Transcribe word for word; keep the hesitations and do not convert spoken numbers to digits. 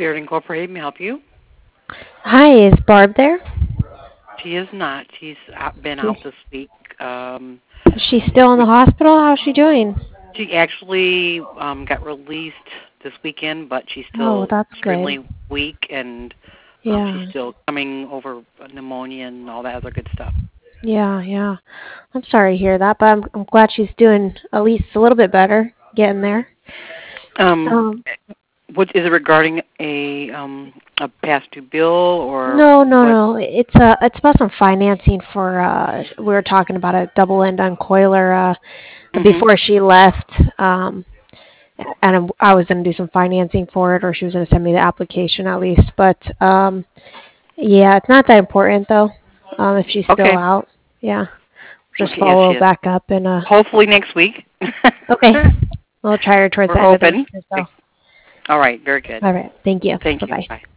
Spirit Incorporated, may I help you? Hi, is Barb there? She is not. She's out, been She, out this week. Um, is she still in the we, hospital? How's she doing? she actually um, got released this weekend, but she's Oh, still that's good. extremely weak, and um, she's Yeah, still coming over pneumonia and all that other good stuff. yeah, yeah. I'm sorry to hear that, but I'm, I'm glad she's doing at least a little bit better, getting there. Um, Um, what is it regarding a um, a past due bill or no, no, what? no. It's uh, it's about some financing for. Uh, we were talking about a double end uncoiler uh, Mm-hmm. before she left. Um, and I was going to do some financing for it, or she was going to send me the application at least. But um, yeah, it's not that important though. Um, if she's still Okay. out, yeah, just Okay. Yes, she follow is. back up and uh. Hopefully next week. Okay, we'll try her towards We're the end of the week hoping. or so. All right. Very good. All right, thank you. Thank Bye you. bye. Bye.